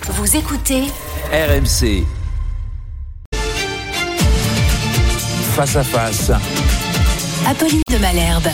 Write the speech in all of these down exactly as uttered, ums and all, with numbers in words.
Vous écoutez R M C. Face à face. Apolline de Malherbe.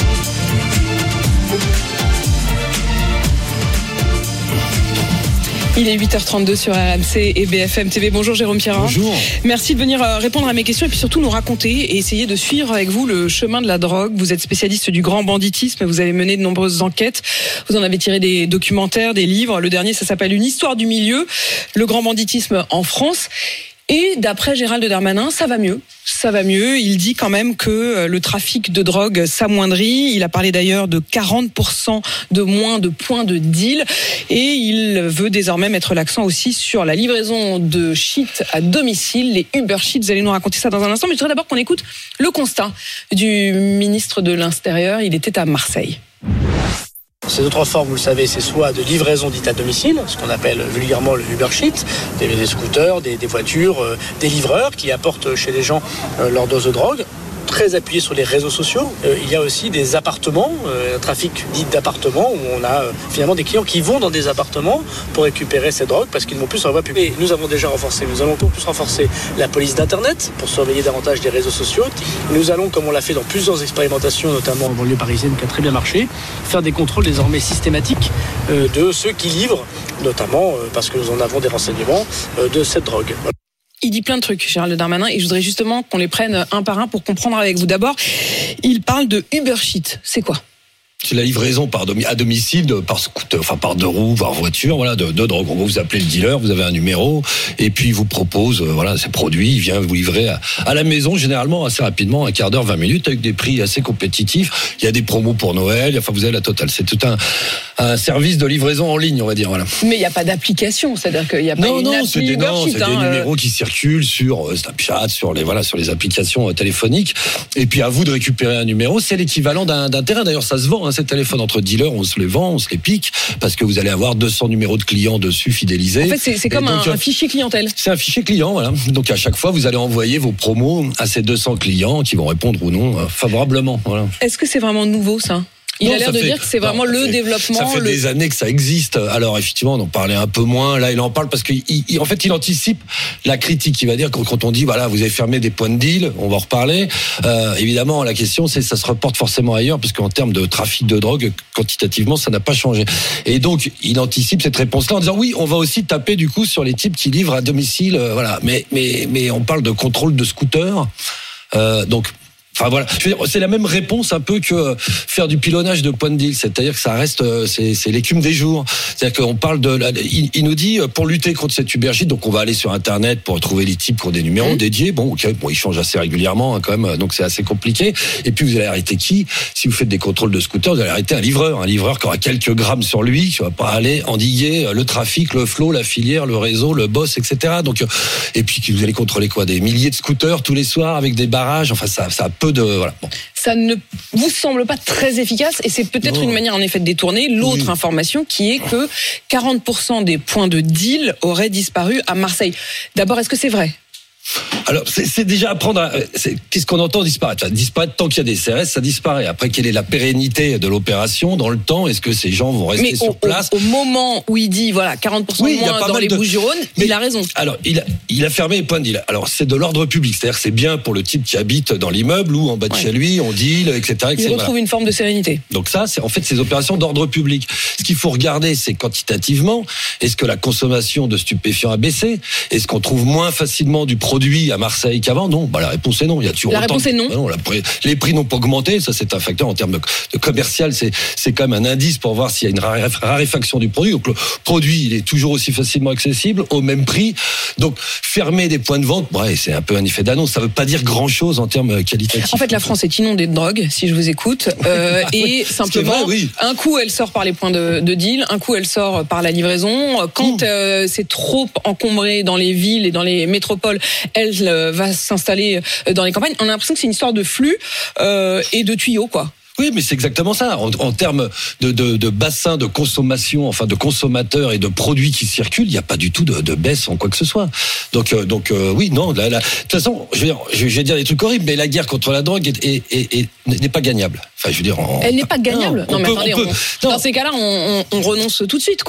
Il est huit heures trente-deux sur R M C et B F M T V. Bonjour Jérôme Pierrat. Bonjour. Merci de venir répondre à mes questions et puis surtout nous raconter et essayer de suivre avec vous le chemin de la drogue. Vous êtes spécialiste du grand banditisme, vous avez mené de nombreuses enquêtes. Vous en avez tiré des documentaires, des livres. Le dernier, ça s'appelle Une histoire du milieu, le grand banditisme en France. Et d'après Gérald Darmanin, ça va mieux. Ça va mieux. Il dit quand même que le trafic de drogue s'amoindrit. Il a parlé d'ailleurs de quarante pour cent de moins de points de deal. Et il veut désormais mettre l'accent aussi sur la livraison de shit à domicile, les Uber Shit. Vous allez nous raconter ça dans un instant. Mais je voudrais d'abord qu'on écoute le constat du ministre de l'Intérieur. Il était à Marseille. Ces autres formes, vous le savez, c'est soit de livraison dite à domicile, ce qu'on appelle vulgairement le Uber Shit, des, des scooters, des, des voitures, euh, des livreurs qui apportent chez les gens euh, leur dose de drogue, très appuyé sur les réseaux sociaux. Euh, il y a aussi des appartements, euh, un trafic dit d'appartements, où on a euh, finalement des clients qui vont dans des appartements pour récupérer ces drogues parce qu'ils n'ont plus sur la voie publique. Et nous avons déjà renforcé, nous allons encore plus renforcer la police d'Internet pour surveiller davantage des réseaux sociaux. Nous allons, comme on l'a fait dans plusieurs expérimentations, notamment en banlieue parisienne qui a très bien marché, faire des contrôles désormais systématiques euh, de ceux qui livrent, notamment euh, parce que nous en avons des renseignements euh, de cette drogue. Il dit plein de trucs, Gérald Darmanin, et je voudrais justement qu'on les prenne un par un pour comprendre avec vous. D'abord, il parle de Uber Shit. C'est quoi ? C'est la livraison par domi- à domicile, de, par scooter, enfin par deux roues, par voiture, voilà, de, de drogue. Vous appelez le dealer, vous avez un numéro, et puis il vous propose, euh, voilà, ces produits, il vient vous livrer à, à la maison, généralement assez rapidement, un quart d'heure, vingt minutes, avec des prix assez compétitifs. Il y a des promos pour Noël, enfin vous avez la totale. C'est tout un, un service de livraison en ligne, on va dire, voilà. Mais il n'y a pas d'application, c'est-à-dire qu'il n'y a pas non, une non, appli c'est des, Uber non, Shit, c'est hein, des euh... numéros qui circulent sur Snapchat, sur les, voilà, sur les applications téléphoniques. Et puis à vous de récupérer un numéro, c'est l'équivalent d'un, d'un terrain. D'ailleurs, ça se vend, hein, ces téléphones entre dealers, on se les vend, on se les pique, parce que vous allez avoir deux cents numéros de clients dessus fidélisés. En fait, c'est, c'est comme donc, un, un fichier clientèle. C'est un fichier client, voilà. Donc à chaque fois, vous allez envoyer vos promos à ces deux cents clients qui vont répondre ou non euh, favorablement. Voilà. Est-ce que c'est vraiment nouveau, ça ? Il non, a l'air de fait, dire que c'est vraiment non, le fait, développement. Ça fait le... des années que ça existe. Alors effectivement, on en parlait un peu moins. Là, il en parle parce qu'il, il, en fait, il anticipe la critique. Il va dire quand, quand on dit voilà, vous avez fermé des points de deal, on va en reparler. Euh, évidemment, la question c'est ça se reporte forcément ailleurs parce qu'en termes de trafic de drogue, quantitativement, ça n'a pas changé. Et donc, il anticipe cette réponse-là en disant oui, on va aussi taper du coup sur les types qui livrent à domicile. Euh, voilà. Mais mais mais on parle de contrôle de scooter. Euh, donc Enfin voilà, je veux dire, c'est la même réponse un peu que faire du pilonnage de point de deal, c'est-à-dire que ça reste, c'est, c'est l'écume des jours. C'est-à-dire qu'on parle de, il, il nous dit pour lutter contre cette Uber Shit, donc on va aller sur Internet pour trouver les types qui ont des numéros mmh. dédiés. Bon, ok, bon, ils changent assez régulièrement hein, quand même, donc c'est assez compliqué. Et puis vous allez arrêter qui ? Si vous faites des contrôles de scooter, vous allez arrêter un livreur, un livreur qui aura quelques grammes sur lui, qui va pas aller endiguer le trafic, le flot, la filière, le réseau, le boss, et cetera. Donc et puis vous allez contrôler quoi ? Des milliers de scooters tous les soirs avec des barrages. Enfin ça, ça a peu de voilà. Bon. Ça ne vous semble pas très efficace et c'est peut-être non. une manière en effet de détourner l'autre oui. information qui est que quarante pour cent des points de deal auraient disparu à Marseille. D'abord, est-ce que c'est vrai ? Alors, c'est, c'est déjà apprendre à... C'est, qu'est-ce qu'on entend disparaître ? Enfin, disparaître, tant qu'il y a des C R S, ça disparaît. Après, quelle est la pérennité de l'opération dans le temps ? Est-ce que ces gens vont rester mais sur au, place ? Au, au moment où il dit, voilà, quarante pour cent oui, de moins dans les de... Bouches-du-Rhône, il a raison. Alors, il a, il a fermé les points de deal. Alors, c'est de l'ordre public. C'est-à-dire que c'est bien pour le type qui habite dans l'immeuble ou en bas de ouais. chez lui, on deal, et cetera et cetera. Il retrouve voilà. une forme de sérénité. Donc ça, c'est en fait ces opérations d'ordre public. Ce qu'il faut regarder, c'est quantitativement, est-ce que la consommation de stupéfiants a baissé ? Est-ce qu'on trouve moins facilement du produit à Marseille qu'avant ? Non, bah la réponse est non. Il y a toujours la autant réponse de... est non. non la... Les prix n'ont pas augmenté, ça c'est un facteur en termes de, de commercial, c'est c'est quand même un indice pour voir s'il y a une raréfaction du produit. Donc le produit, il est toujours aussi facilement accessible au même prix. Donc fermer des points de vente, ouais, c'est un peu un effet d'annonce. Ça veut pas dire grand-chose en termes qualitatifs. En fait, la France est inondée de drogue, si je vous écoute, euh, ah, oui. et simplement, vrai, oui. un coup elle sort par les points de, de deal, un coup elle sort par la livraison. Quand euh, c'est trop encombré dans les villes et dans les métropoles, elle euh, va s'installer dans les campagnes. On a l'impression que c'est une histoire de flux euh, et de tuyaux, quoi. Oui, mais c'est exactement ça. En, en termes de, de, de bassin de consommation, enfin de consommateurs et de produits qui circulent, il n'y a pas du tout de, de baisse en quoi que ce soit. Donc, euh, donc euh, oui, non. La, la, de toute façon, je vais, dire, je vais dire des trucs horribles, mais la guerre contre la drogue est, est, est, est, n'est pas gagnable. Enfin, je veux dire, on, elle n'est pas gagnable. Non, non mais peut, attendez, on peut, on, non. Dans ces cas-là, on, on, on renonce tout de suite, quoi.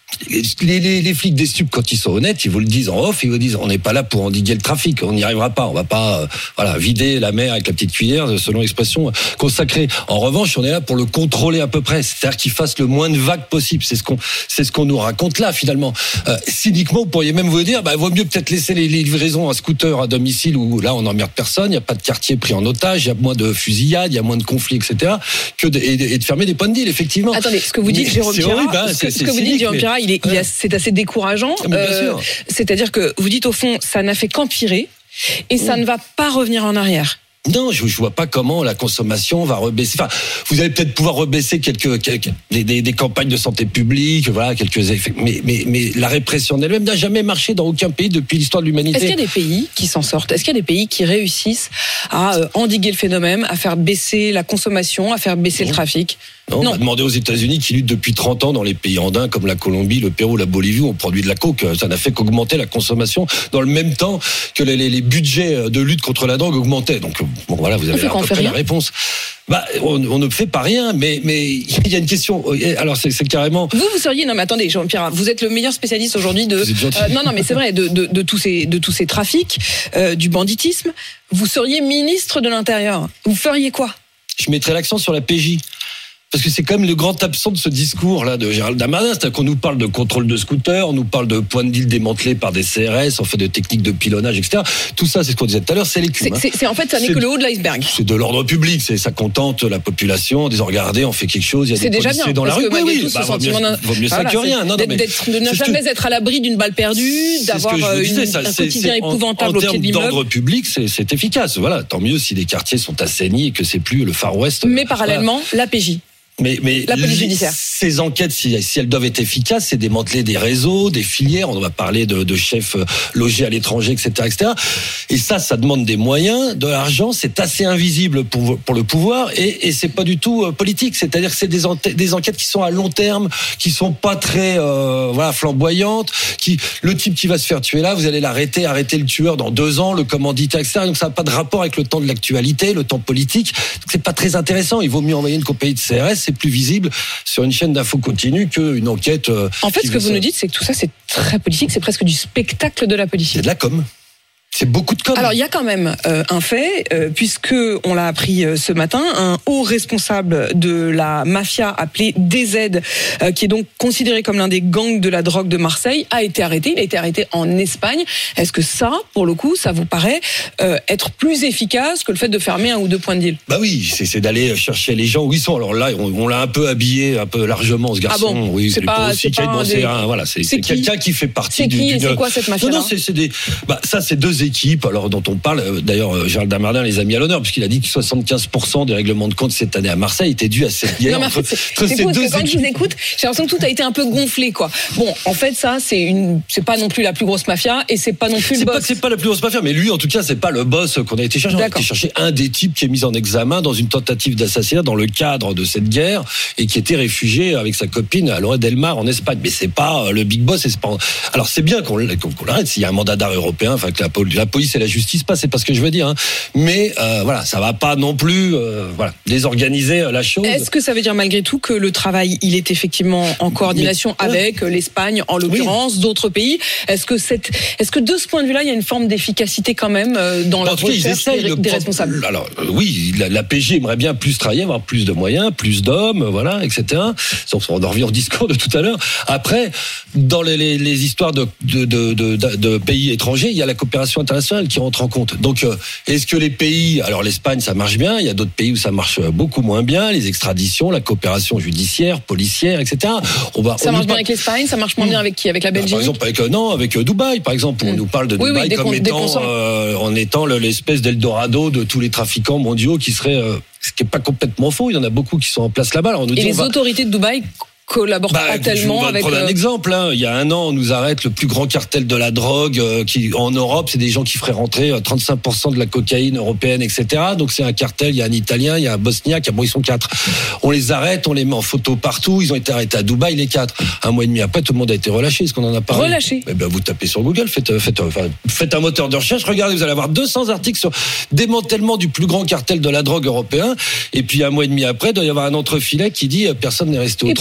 Les, les, les flics des stupes, quand ils sont honnêtes, ils vous le disent en off, ils vous disent on n'est pas là pour endiguer le trafic, on n'y arrivera pas, on va pas euh, voilà vider la mer avec la petite cuillère, selon l'expression consacrée. En revanche, on est là pour le contrôler à peu près, c'est-à-dire qu'il fasse le moins de vagues possible. C'est ce qu'on, c'est ce qu'on nous raconte là finalement. Euh, cyniquement, vous pourriez même vous dire, bah vaut mieux peut-être laisser les, les livraisons à scooter à domicile où là on n'emmerde personne, il n'y a pas de quartier pris en otage, il y a moins de fusillades, il y a moins de conflits, et cetera. Que de, et, de, et de fermer des points de deal, effectivement. Attendez, ce que vous dites, Jérôme Pirrat, horrible, hein, ce que, c'est, ce que vous cynique, dites, Jérôme mais... Pirrat, il est, il est, c'est assez décourageant. Mais bien euh, sûr. C'est-à-dire que vous dites au fond, ça n'a fait qu'empirer et ça mmh. ne va pas revenir en arrière. Non, je, je vois pas comment la consommation va rebaisser. Enfin, vous allez peut-être pouvoir rebaisser quelques, quelques des, des, des campagnes de santé publique, voilà, quelques effets. Mais, mais, mais la répression elle-même n'a jamais marché dans aucun pays depuis l'histoire de l'humanité. Est-ce qu'il y a des pays qui s'en sortent ? Est-ce qu'il y a des pays qui réussissent à euh, endiguer le phénomène, à faire baisser la consommation, à faire baisser non. le trafic ? Non, non. On va demander aux États-Unis qui luttent depuis trente ans dans les pays andins comme la Colombie, le Pérou, la Bolivie où on produit de la coke. Ça n'a fait qu'augmenter la consommation dans le même temps que les, les, les budgets de lutte contre la drogue augmentaient. Donc bon, voilà, vous avez à peu près la réponse. Bah, on, on ne fait pas rien, mais mais il y a une question. Alors c'est, c'est carrément. Vous vous seriez non mais attendez, Jérôme Pirrat, vous êtes le meilleur spécialiste aujourd'hui de. Euh, non non mais c'est vrai de, de de tous ces de tous ces trafics, euh, du banditisme. Vous seriez ministre de l'Intérieur. Vous feriez quoi ? Je mettrais l'accent sur la P J. Parce que c'est quand même le grand absent de ce discours-là de Gérald Darmanin, c'est-à-dire qu'on nous parle de contrôle de scooters, on nous parle de points de deal démantelés par des C R S, en fait de techniques de pilonnage, et cetera. Tout ça, c'est ce qu'on disait tout à l'heure, c'est l'écume. C'est, c'est, c'est en fait, ça n'est c'est, que le haut de l'iceberg. C'est de l'ordre public, c'est ça contente la population en disant regardez, on fait quelque chose, il y a c'est des policiers dans la rue. Oui, oui, tout, bah, vaut mieux, vaut mieux ça que rien. Non, non, mais d'être, de ne jamais que, être à l'abri d'une balle perdue, d'avoir une, disais, ça, un c'est, quotidien c'est, épouvantable en, en au pied de l'immeuble. En termes d'ordre public, c'est, c'est efficace. Voilà, tant mieux si les quartiers sont assainis et que c'est plus le Far West. Mais parallèlement, la P J. Mais, mais la police judiciaire. Ces enquêtes, si, si elles doivent être efficaces, c'est démanteler des réseaux, des filières. On va parler de, de chefs logés à l'étranger, et cetera, et cetera. Et ça, ça demande des moyens, de l'argent. C'est assez invisible pour, pour le pouvoir et, et c'est pas du tout euh, politique. C'est-à-dire que c'est des, en, des enquêtes qui sont à long terme, qui sont pas très euh, voilà flamboyantes. Qui le type qui va se faire tuer là, vous allez l'arrêter, arrêter le tueur dans deux ans, le commanditaire, et cetera. Donc ça n'a pas de rapport avec le temps de l'actualité, le temps politique. Donc c'est pas très intéressant. Il vaut mieux envoyer une compagnie de C R S. C'est plus visible sur une chaîne d'infos continue qu'une enquête. Euh, en fait, ce que vous nous dites, c'est que tout ça, c'est très politique, c'est presque du spectacle de la politique. C'est de la com. C'est beaucoup de com. Alors il y a quand même euh, un fait, euh, puisque on l'a appris euh, ce matin, un haut responsable de la mafia appelé D Z, euh, qui est donc considéré comme l'un des gangs de la drogue de Marseille, a été arrêté. Il a été arrêté en Espagne. Est-ce que ça, pour le coup, ça vous paraît euh, être plus efficace que le fait de fermer un ou deux points de deal ? Bah oui, c'est, c'est d'aller chercher les gens où ils sont. Alors là, on, on l'a un peu habillé, un peu largement ce garçon. Ah bon ? Oui, c'est pas, aussi, c'est pas bon, un c'est des... un, voilà, c'est, c'est, c'est quelqu'un qui fait partie c'est du. Qui, d'une... C'est quoi cette mafia ? Non, non, c'est, c'est des. Bah ça, c'est deux équipes. Alors dont on parle. D'ailleurs, Gérald Darmanin les a mis à l'honneur puisqu'il a dit que soixante-quinze pour cent des règlements de compte cette année à Marseille étaient dus à cette guerre. Non, entre, c'est, entre c'est ces fou, deux parce que quand équipes. je vous écoute, j'ai l'impression que tout a été un peu gonflé, quoi. Bon, en fait, ça, c'est une, c'est pas non plus la plus grosse mafia et c'est pas non plus c'est le pas boss. que c'est pas la plus grosse mafia, mais lui, en tout cas, c'est pas le boss qu'on a été chercher. D'accord. On a été chercher un des types qui est mis en examen dans une tentative d'assassinat dans le cadre de cette guerre et qui était réfugié avec sa copine à Lloret del Mar en Espagne. Mais c'est pas le big boss. Et c'est pas. Alors c'est bien qu'on, qu'on, qu'on l'arrête. S'il y a un mandat d'arrêt européen, enfin que la, la police et la justice passent, c'est pas ce que je veux dire. Hein. Mais euh, voilà, ça va pas non plus euh, voilà, désorganiser la chose. Est-ce que ça veut dire malgré tout que le travail, il est effectivement en coordination mais, avec ouais. l'Espagne, en l'occurrence, oui. d'autres pays ? Est-ce que cette, est-ce que de ce point de vue-là, il y a une forme d'efficacité quand même dans en la recherche des, de des responsables ? Alors euh, oui, la, la P J aimerait bien plus travailler, avoir plus de moyens, plus d'hommes, voilà, et cetera. On en revient au discours de tout à l'heure. Après, dans les, les, les histoires de, de, de, de, de pays étrangers, il y a la coopération internationale qui rentre en compte. Donc, euh, est-ce que les pays, alors l'Espagne, ça marche bien, il y a d'autres pays où ça marche beaucoup moins bien, les extraditions, la coopération judiciaire, policière, et cetera. On va, ça on marche bien parle... avec l'Espagne, ça marche moins bien avec qui ? Avec la Belgique ? Par exemple, avec, non, avec Dubaï, par exemple, où mmh. on nous parle de oui, Dubaï oui, comme con- étant, euh, en étant l'espèce d'Eldorado de tous les trafiquants mondiaux qui serait, euh, ce qui n'est pas complètement faux, il y en a beaucoup qui sont en place là-bas. Alors on nous Et dit, les on va... autorités de Dubaï collaborent bah, pas tellement je vais avec. prendre un euh... exemple. Hein. Il y a un an, on nous arrête le plus grand cartel de la drogue euh, qui, en Europe, c'est des gens qui feraient rentrer euh, trente-cinq pour cent de la cocaïne européenne, et cetera. Donc c'est un cartel. Il y a un Italien, il y a un Bosniaque. Bon, ils sont quatre. On les arrête, on les met en photo partout. Ils ont été arrêtés à Dubaï, les quatre. Un mois et demi après, tout le monde a été relâché. Est-ce qu'on en a parlé ? Relâché. Eh ben, vous tapez sur Google, faites, faites, enfin, faites un moteur de recherche. Regardez, vous allez avoir deux cents articles sur démantèlement du plus grand cartel de la drogue européen. Et puis un mois et demi après, il doit y avoir un entrefilet qui dit personne n'est resté au et trou, tout le monde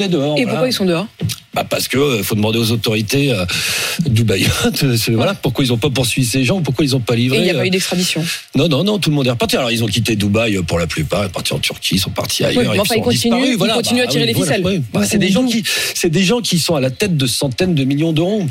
est dehors. Et voilà. pourquoi ils sont dehors? Bah parce que euh, faut demander aux autorités euh, dubaïotes, euh, voilà, pourquoi ils n'ont pas poursuivi ces gens, pourquoi ils n'ont pas livré. Et il n'y a euh... pas eu d'extradition. Non, non, non, tout le monde est reparti. Alors ils ont quitté Dubaï pour la plupart, ils sont partis en Turquie, ils sont partis ailleurs. Oui, mais et enfin, puis ils sont continuent, disparus. ils Voilà, continuent bah, à tirer oui, les voilà, ficelles. oui. Bah, c'est des gens qui, c'est des gens qui sont à la tête de centaines de millions d'euros.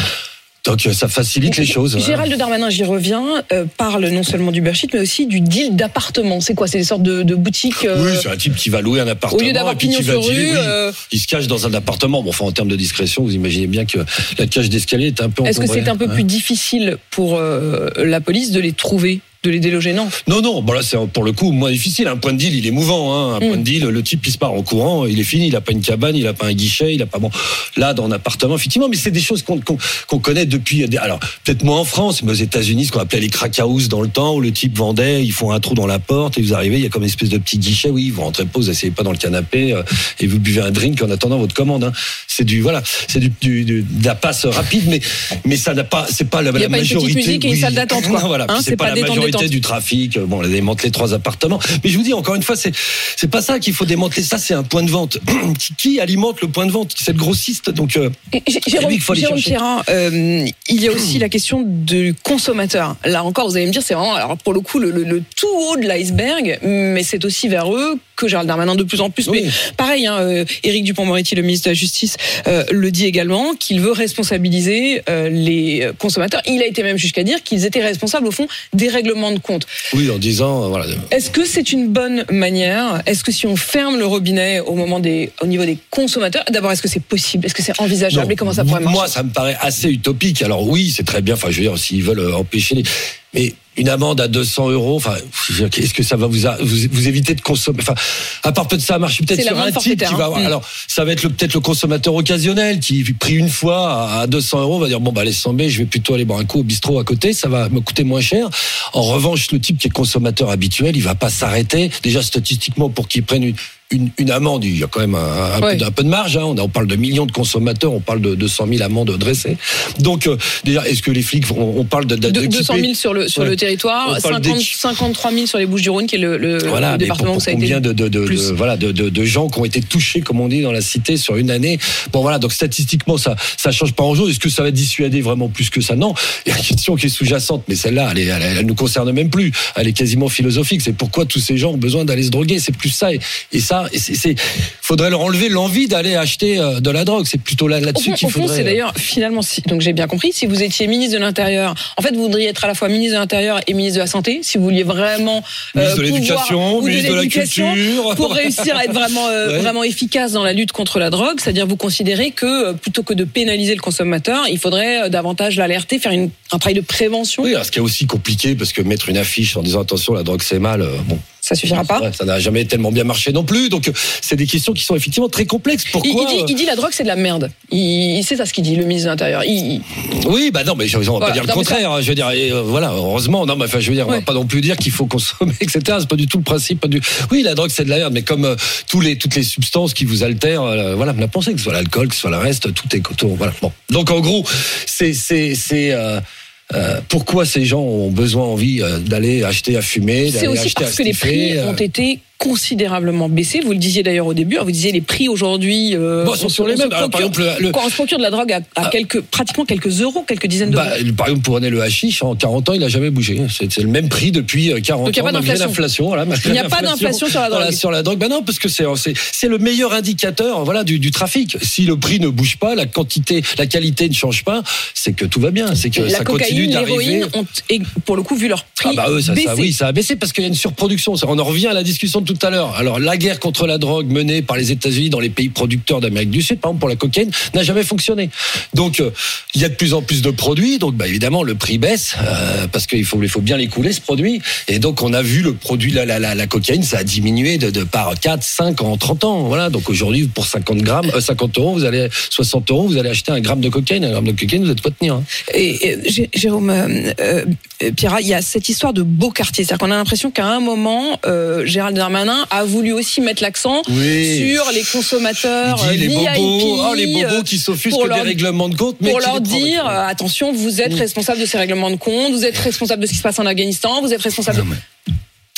Donc ça facilite les choses. Gérald hein. Darmanin, j'y reviens, euh, parle non seulement du Berchit, mais aussi du deal d'appartement. C'est quoi? C'est des sortes de, de boutiques euh... Oui, c'est un type qui va louer un appartement. Au lieu d'avoir et puis pignon qui va sur dire, rue, oui, euh... il se cache dans un appartement. Bon, enfin, en termes de discrétion, vous imaginez bien que la cage d'escalier est un peu Est-ce que encombrée, c'est un peu hein. plus difficile pour euh, la police de les trouver, de les déloger? Non. Non, non, bon là c'est pour le coup moins difficile. Un point de deal, il est mouvant. Hein. Un mm. point de deal, le type il se part en courant, il est fini, il a pas une cabane, il a pas un guichet, il a pas bon. Là, dans un appartement, effectivement, mais c'est des choses qu'on qu'on, qu'on connaît depuis. Alors peut-être moins en France, mais aux États-Unis, ce qu'on appelait les crack house dans le temps, où le type vendait, ils font un trou dans la porte et vous arrivez, il y a comme une espèce de petit guichet. Oui, vous rentrez pas, vous asseyez pas dans le canapé euh, et vous buvez un drink en attendant votre commande. Hein. C'est du voilà, c'est du, du, du de la passe rapide, mais mais ça n'a pas, c'est pas la, il y a la pas majorité. Une petite musique et une oui. salle d'attente, quoi. Non, voilà, hein, c'est, c'est pas, pas la majorité détente. du trafic. Bon, on a démantelé trois appartements. Mais je vous dis, encore une fois, c'est, c'est pas ça qu'il faut démanteler. Ça, c'est un point de vente. qui, qui alimente le point de vente? C'est le grossiste. Donc, euh, Jérôme, Jérôme Pierrin, euh, il y a aussi la question du consommateur. Là encore, vous allez me dire, c'est vraiment, alors pour le coup, le, le, le tout haut de l'iceberg, mais c'est aussi vers eux que Gérald Darmanin de plus en plus. Oui. Mais pareil, hein, euh, Éric Dupond-Moretti, le ministre de la Justice, euh, le dit également, qu'il veut responsabiliser euh, les consommateurs. Il a été même jusqu'à dire qu'ils étaient responsables, au fond, des règlements de compte. Oui, en disant, voilà. Est-ce que c'est une bonne manière? Est-ce que si on ferme le robinet au moment des, au niveau des consommateurs, d'abord, est-ce que c'est possible? Est-ce que c'est envisageable? Non, et comment ça pourrait marcher? Moi, ça me paraît assez utopique. Alors oui, c'est très bien. Enfin, je veux dire, s'ils veulent empêcher les... Mais une amende à deux cents euros, enfin, est-ce que ça va vous, a, vous, vous éviter de consommer? Enfin, à part peut-être ça marche peut-être c'est sur un type qui va avoir. Mmh. Alors, ça va être le, peut-être le consommateur occasionnel qui, pris une fois à deux cents euros, va dire bon bah laisse tomber, je vais plutôt aller boire un coup au bistrot à côté, ça va me coûter moins cher. En revanche, le type qui est consommateur habituel, il va pas s'arrêter. Déjà statistiquement, pour qu'il prenne une Une, une amende, il y a quand même un, un, ouais. peu, un peu de marge. Hein. On, on parle de millions de consommateurs, on parle de deux cent mille amendes dressées. Donc, euh, déjà, est-ce que les flics, on, on parle de, de, de deux cent mille sur le sur ouais. le territoire, cinquante, cinquante-trois mille sur les Bouches-du-Rhône, qui est le, le, voilà, le département pour, où ça a été combien de, de, de, de, voilà, de, de, de gens qui ont été touchés, comme on dit dans la cité, sur une année. Bon, voilà. Donc, statistiquement, ça, ça change pas en jour. Est-ce que ça va dissuader vraiment plus que ça? Non. Il y a une question qui est sous-jacente, mais celle-là, elle, est, elle, elle nous concerne même plus. Elle est quasiment philosophique. C'est pourquoi tous ces gens ont besoin d'aller se droguer. C'est plus ça. Et, et ça, et c'est, c'est faudrait leur enlever l'envie d'aller acheter de la drogue. C'est plutôt là, là-dessus fond, qu'il faudrait. Au fond, c'est d'ailleurs, finalement, si, donc j'ai bien compris, si vous étiez ministre de l'Intérieur, en fait, vous voudriez être à la fois ministre de l'Intérieur et ministre de la Santé, si vous vouliez vraiment ministre euh, de l'éducation, ministre de, de la culture, pour réussir à être vraiment, euh, ouais. vraiment efficace dans la lutte contre la drogue, c'est-à-dire vous considérez que plutôt que de pénaliser le consommateur, il faudrait davantage l'alerter, faire une, un travail de prévention. Oui, alors ce qui est aussi compliqué, parce que mettre une affiche en disant attention, la drogue c'est mal, euh, bon. Ça suffira pas. Ouais, ça n'a jamais tellement bien marché non plus. Donc, c'est des questions qui sont effectivement très complexes. Pourquoi il, il, dit, il dit la drogue, c'est de la merde. Il, il sait ça ce qu'il dit, le ministre de l'Intérieur. Il... Oui, bah non, mais on va voilà. pas dire le non, contraire. Ça... Je veux dire, et, euh, voilà, heureusement. Non, mais enfin, je veux dire, ouais. on va pas non plus dire qu'il faut consommer, et cetera. C'est pas du tout le principe. Pas du... Oui, la drogue, c'est de la merde, mais comme euh, tous les toutes les substances qui vous altèrent, euh, voilà, la pensée, que ce soit l'alcool, que ce soit le reste, tout est coton. Voilà. Bon. Donc, en gros, c'est c'est c'est. Euh, Euh, pourquoi ces gens ont besoin, envie euh, d'aller acheter à fumer, d'aller C'est aussi acheter parce à que les prix euh... ont été considérablement baissé. Vous le disiez d'ailleurs au début. Vous disiez les prix aujourd'hui. Euh, bon, sont sur les mêmes. Alors, par exemple, le... quand on se procure de la drogue à, à quelques, pratiquement quelques euros, quelques dizaines d'euros. Bah, par exemple, pour le hashish, en quarante ans, il n'a jamais bougé. C'est, c'est le même prix depuis quarante Donc, il ans. Il n'y a pas d'inflation. L'inflation, voilà, il n'y a pas d'inflation sur la drogue. Voilà, sur la drogue, ben non, parce que c'est, c'est, c'est le meilleur indicateur, voilà, du, du trafic. Si le prix ne bouge pas, la quantité, la qualité ne change pas, c'est que tout va bien. C'est que la ça cocaïne, continue d'arriver. L'héroïne ont, et pour le coup, vu leur prix. Ah bah eux, ça, baissé. ça, oui, ça a baissé parce qu'il y a une surproduction. On en revient à la discussion de tout à l'heure. Alors, la guerre contre la drogue menée par les États-Unis dans les pays producteurs d'Amérique du Sud, par exemple pour la cocaïne, n'a jamais fonctionné. Donc, euh, il y a de plus en plus de produits. Donc, bah, évidemment, le prix baisse euh, parce qu'il faut, il faut bien l'écouler ce produit. Et donc, on a vu le produit, la, la, la, la cocaïne, ça a diminué de, de par quatre, cinq en trente ans. Voilà. Donc, aujourd'hui, pour cinquante grammes, euh, cinquante euros, vous allez soixante euros, vous allez acheter un gramme de cocaïne. Un gramme de cocaïne, vous êtes pas tenir. Hein. Et, et Jérôme euh, euh, Pierrat, il y a cette histoire de beau quartier. C'est-à-dire qu'on a l'impression qu'à un moment, euh, Gérald Darmanin a voulu aussi mettre l'accent oui. sur les consommateurs il dit, les V I P, bobos, oh, les bobos qui s'offusquent des règlements de compte, mais pour leur dire euh, attention, vous êtes oui. responsable de ces règlements de compte, vous êtes responsable de ce qui se passe en Afghanistan, vous êtes responsable. Non, mais...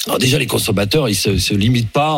Alors déjà, les consommateurs, ils se, se limitent pas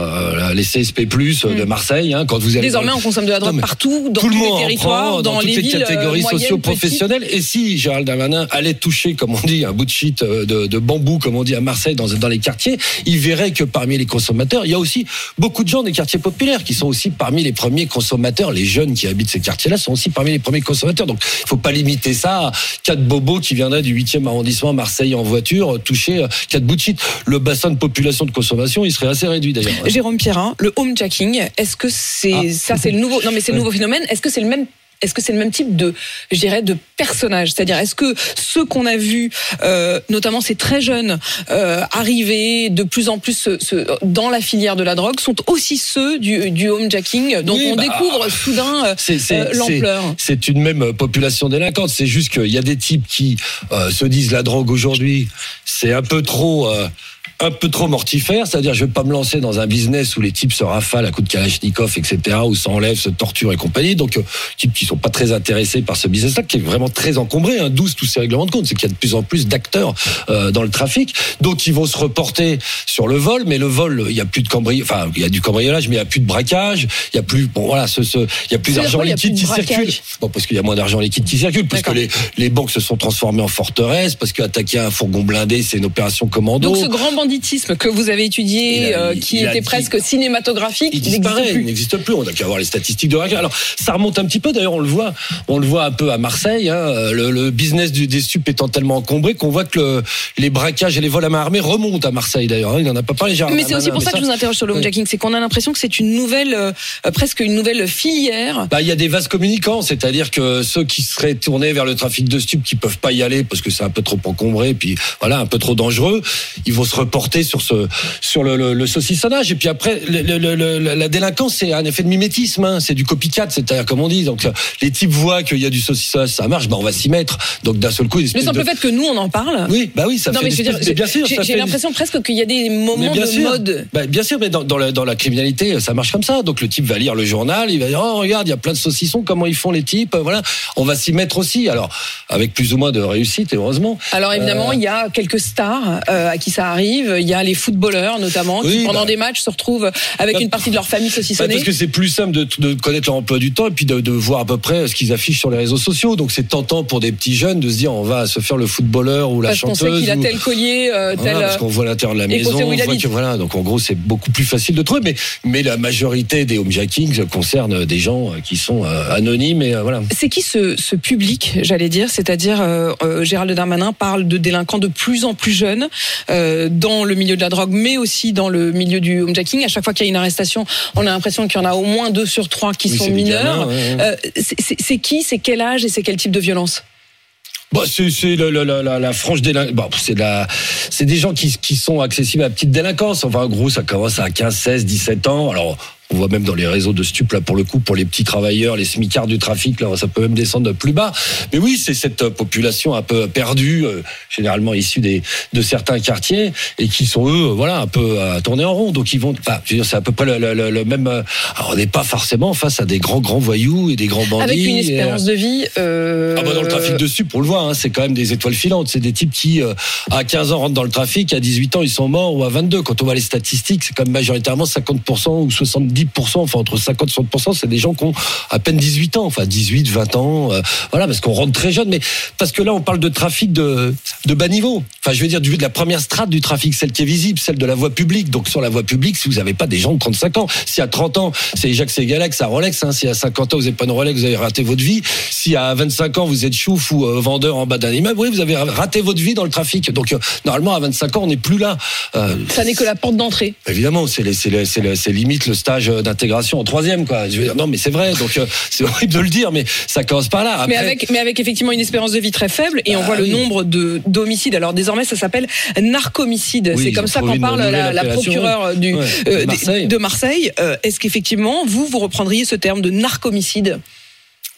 à euh, les C S P plus, de Marseille. Hein, quand vous allez Désormais, dans... on consomme de la drogue non, partout, dans tout tous le les monde territoires, prend, dans, dans les toutes les villes catégories moyennes, socio-professionnelles. Et si Gérald Darmanin allait toucher, comme on dit, un bout de shit de, de bambou, comme on dit à Marseille, dans, dans les quartiers, il verrait que parmi les consommateurs, il y a aussi beaucoup de gens des quartiers populaires qui sont aussi parmi les premiers consommateurs. Les jeunes qui habitent ces quartiers-là sont aussi parmi les premiers consommateurs. Donc, il faut pas limiter ça à quatre bobos qui viendraient du huitième arrondissement, Marseille, en voiture, toucher quatre bouts de shit. Le bassin de population de consommation, il serait assez réduit d'ailleurs. Jérôme Pierrin, le homejacking, est-ce que c'est ah. ça, c'est le nouveau, non mais c'est le nouveau phénomène. Est-ce que c'est le même Est-ce que c'est le même type de, je dirais, de personnage? C'est-à-dire, est-ce que ceux qu'on a vus, euh, notamment ces très jeunes, euh, arriver de plus en plus ce, ce, dans la filière de la drogue, sont aussi ceux du, du homejacking dont oui, on bah, découvre soudain euh, c'est, c'est, euh, l'ampleur? C'est, c'est une même population délinquante. C'est juste qu'il y a des types qui euh, se disent la drogue aujourd'hui, c'est un peu trop... Euh, un peu trop mortifère, c'est-à-dire je vais pas me lancer dans un business où les types se rafalent à coups de Kalachnikov, et cetera, où s'enlèvent, se torturent et compagnie. Donc, euh, types qui sont pas très intéressés par ce business-là, qui est vraiment très encombré, hein, douze tous ces règlements de compte, c'est qu'il y a de plus en plus d'acteurs euh, dans le trafic. Donc, ils vont se reporter sur le vol, mais le vol, il y a plus de cambriolage, enfin, il y a du cambriolage, mais il y a plus de braquage, il y a plus, bon voilà, ce, ce, il y a plus c'est d'argent liquide qui circule. Bon, parce qu'il y a moins d'argent liquide qui circule, parce D'accord. que les, les banques se sont transformées en forteresses, parce qu'attaquer un fourgon blindé, c'est une opération commando. Donc, ce grand banditisme que vous avez étudié, a, euh, qui était dit, presque cinématographique, il disparaît, il n'existe plus. On n'a qu'à voir les statistiques de braquage. Alors, ça remonte un petit peu. D'ailleurs, on le voit, on le voit un peu à Marseille. Hein, le, le business du, des stupes étant tellement encombré qu'on voit que le, les braquages et les vols à main armée remontent à Marseille. D'ailleurs, il n'en a pas parlé. Gérard Mais c'est aussi pour ça, ça que je vous interroge sur le homejacking, c'est qu'on a l'impression que c'est une nouvelle, euh, presque une nouvelle filière. Bah, il y a des vases communicants, c'est-à-dire que ceux qui seraient tournés vers le trafic de stupes, qui peuvent pas y aller parce que c'est un peu trop encombré, puis voilà, un peu trop dangereux, ils vont se reporter sur ce, sur le, le, le saucissonnage. Et puis après, le, le, le, la délinquance, c'est un effet de mimétisme, hein, c'est du copycat, c'est-à-dire comme on dit. Donc les types voient qu'il y a du saucissonnage, ça marche, bah on va s'y mettre. Donc d'un seul coup, le simple de... fait que nous on en parle. Oui, bah oui, ça non, fait. Mais je veux dire, mais bien sûr, j'ai, j'ai l'impression des... presque qu'il y a des moments de sûr. mode. Bah, bien sûr, mais dans, dans, la, dans la criminalité, ça marche comme ça. Donc le type va lire le journal, il va dire oh regarde, il y a plein de saucissons, comment ils font les types, voilà. On va s'y mettre aussi. Alors avec plus ou moins de réussite, heureusement. Alors évidemment, euh... il y a quelques stars euh, à qui ça arrive. Il y a les footballeurs notamment oui, qui pendant bah... des matchs se retrouvent avec bah... une partie de leur famille saucissonnée. Bah, parce que c'est plus simple de, de connaître leur emploi du temps et puis de, de voir à peu près ce qu'ils affichent sur les réseaux sociaux. Donc c'est tentant pour des petits jeunes de se dire on va se faire le footballeur ou la parce chanteuse. Parce qu'on sait qu'il ou... a tel collier, euh, tel. Voilà, parce qu'on voit l'intérieur de la maison. On voit que, voilà, donc en gros c'est beaucoup plus facile de trouver. Mais, mais la majorité des homejackings concernent des gens qui sont euh, anonymes et euh, voilà. C'est qui ce, ce public, j'allais dire, c'est-à-dire euh, euh, Gérald Darmanin parle de délinquants de plus en plus jeunes euh, dans le milieu de la drogue, mais aussi dans le milieu du homejacking. À chaque fois qu'il y a une arrestation, on a l'impression qu'il y en a au moins deux sur trois qui oui, sont mineurs. Gamins, ouais, ouais. Euh, c'est, c'est, c'est qui, c'est quel âge et c'est quel type de violence? Bon, c'est, c'est la, la, la, la franche délinquance. Bon, c'est, la, c'est des gens qui, qui sont accessibles à la petite délinquance. Enfin, en gros, ça commence à quinze, seize, dix-sept ans. Alors, on voit même dans les réseaux de stupes, là, pour le coup, pour les petits travailleurs, les smicards du trafic, là, ça peut même descendre plus bas. Mais oui, c'est cette population un peu perdue, euh, généralement issue des, de certains quartiers, et qui sont, eux, voilà, un peu à tourner en rond. Donc, ils vont, enfin, je veux dire, c'est à peu près le, le, le même, alors, on n'est pas forcément face à des grands, grands voyous et des grands bandits. Avec une espérance et, de vie, euh... Ah, bah, dans le trafic de stupes, on le voit, hein, c'est quand même des étoiles filantes. C'est des types qui, euh, à quinze ans, rentrent dans le trafic, à dix-huit ans, ils sont morts, ou à vingt-deux. Quand on voit les statistiques, c'est quand même majoritairement cinquante pour cent ou soixante-dix pour cent, enfin, entre cinquante et soixante pour cent, c'est des gens qui ont à peine dix-huit ans, enfin dix-huit, vingt ans, euh, voilà, parce qu'on rentre très jeune, mais parce que là, on parle de trafic de, de bas niveau. Enfin, je veux dire, du, de la première strate du trafic, celle qui est visible, celle de la voie publique. Donc, sur la voie publique, si vous n'avez pas des gens de trente-cinq ans, si à trente ans, c'est Jacques Ségalex, à Rolex, hein, si à cinquante ans, vous n'avez pas de Rolex, vous avez raté votre vie. Si à vingt-cinq ans, vous êtes chouf ou euh, vendeur en bas d'un immeuble, oui, vous avez raté votre vie dans le trafic. Donc, euh, normalement, à vingt-cinq ans, on n'est plus là. Euh, Ça n'est que la porte d'entrée. Évidemment, c'est, les, c'est, les, c'est, les, c'est limite le stage d'intégration en troisième, quoi. Je veux dire, non, mais c'est vrai. Donc, euh, c'est horrible de le dire, mais ça commence par là. Après... Mais avec, mais avec effectivement une espérance de vie très faible, et bah, on voit oui. le nombre de d'homicides. Alors désormais, ça s'appelle narcomicide. Oui, c'est comme ça qu'en parle la, la procureure du ouais, euh, de Marseille. De Marseille. Euh, est-ce qu'effectivement, vous, vous reprendriez ce terme de narcomicide?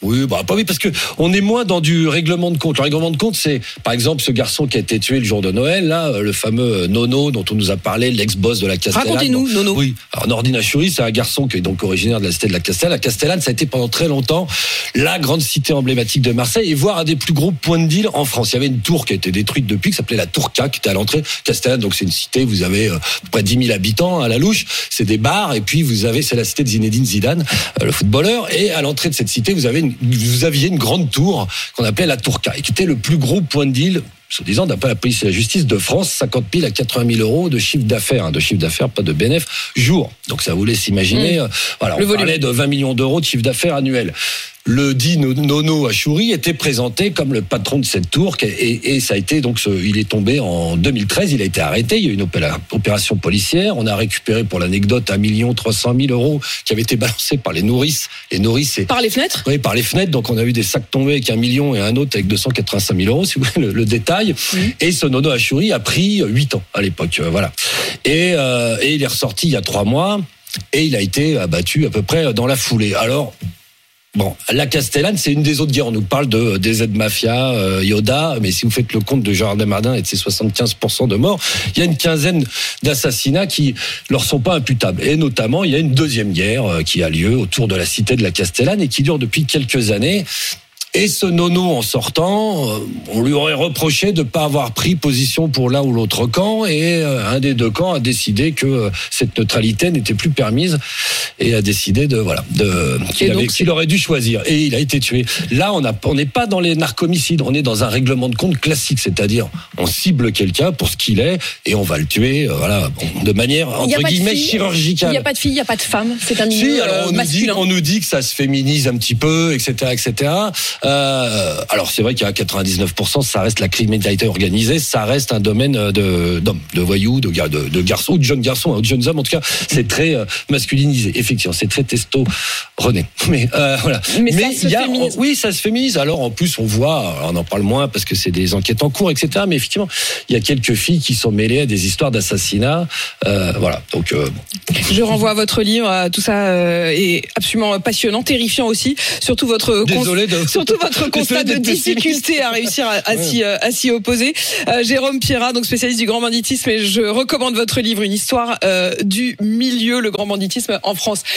Oui, bah pas oui, parce que on est moins dans du règlement de compte. Le règlement de compte, c'est par exemple ce garçon qui a été tué le jour de Noël, là, le fameux Nono dont on nous a parlé, l'ex-boss de la Castellane. Racontez-nous, Nono. Oui. Alors Nordine Achouri, c'est un garçon qui est donc originaire de la cité de la Castellane. La Castellane, ça a été pendant très longtemps la grande cité emblématique de Marseille et voire un des plus gros points de deal en France. Il y avait une tour qui a été détruite depuis, qui s'appelait la Tour K, qui était à l'entrée. Castellane, donc c'est une cité, vous avez euh, près de dix mille habitants à la louche. C'est des bars et puis vous avez, c'est la cité de Zinedine Zidane, euh, le footballeur. Et à l'entrée de cette cité, vous avez, une, vous aviez une grande tour qu'on appelait la Tour K, et qui était le plus gros point de deal, soi-disant, d'après la police et la justice de France, cinquante mille à quatre-vingt mille euros de chiffre d'affaires, hein, de chiffre d'affaires, pas de bénéfice, jour. Donc ça vous laisse imaginer, mmh. euh, voilà, on parlait de vingt millions d'euros de chiffre d'affaires annuel. Le dit Nono Achouri était présenté comme le patron de cette tour et, et ça a été donc ce, il est tombé en deux mille treize, il a été arrêté, il y a eu une opération policière, on a récupéré pour l'anecdote un million trois cent mille euros qui avait été balancé par les nourrices. Les nourrices, c'est par les fenêtres. Oui, par les fenêtres. Donc on a eu des sacs tombés avec un million et un autre avec deux cent quatre-vingt-cinq mille euros, si vous voulez le, le détail. Mmh. Et ce Nono Achouri a pris huit ans à l'époque, euh, voilà. Et, euh, et il est ressorti il y a trois mois et il a été abattu à peu près dans la foulée. Alors. Bon, la Castellane, c'est une des autres guerres. On nous parle de D Z Mafia, euh, Yoda, mais si vous faites le compte de Gérard Desmardins et de ses soixante-quinze pour cent de morts, il y a une quinzaine d'assassinats qui leur sont pas imputables. Et notamment, il y a une deuxième guerre euh, qui a lieu autour de la cité de la Castellane et qui dure depuis quelques années. Et ce Nono, en sortant, on lui aurait reproché de ne pas avoir pris position pour l'un ou l'autre camp. Et un des deux camps a décidé que cette neutralité n'était plus permise et a décidé de voilà de qu'il, avait, qu'il aurait dû choisir. Et il a été tué. Là, on a, on n'est pas dans les narcomicides. On est dans un règlement de compte classique, c'est-à-dire on cible quelqu'un pour ce qu'il est et on va le tuer, voilà, bon, de manière entre guillemets chirurgicale. Il n'y a pas de filles, il n'y a pas de femmes. C'est un milieu si, alors on masculin. Nous dit, on nous dit que ça se féminise un petit peu, et cetera, et cetera. Euh, alors c'est vrai qu'à quatre-vingt-dix-neuf pour cent, ça reste la criminalité organisée, ça reste un domaine de d'hommes, de voyous, de, de, de garçons, ou de jeunes garçons, ou de jeunes hommes. En tout cas, c'est très euh, masculinisé. Effectivement, c'est très testo-rené. Mais euh, voilà. Mais, Mais ça se y a, féminise. oui, ça se féminise. Alors en plus, on voit, on en parle moins parce que c'est des enquêtes en cours, et cetera. Mais effectivement, il y a quelques filles qui sont mêlées à des histoires d'assassinat. Euh, voilà. Donc. Euh, Je renvoie à votre livre. Tout ça euh, est absolument passionnant, terrifiant aussi. Surtout votre Désolé de... surtout votre constat de difficulté à réussir à, à, ouais. s'y, à s'y opposer. Euh, Jérôme Pierrat, donc spécialiste du grand banditisme, et je recommande votre livre, une histoire euh, du milieu, le grand banditisme en France.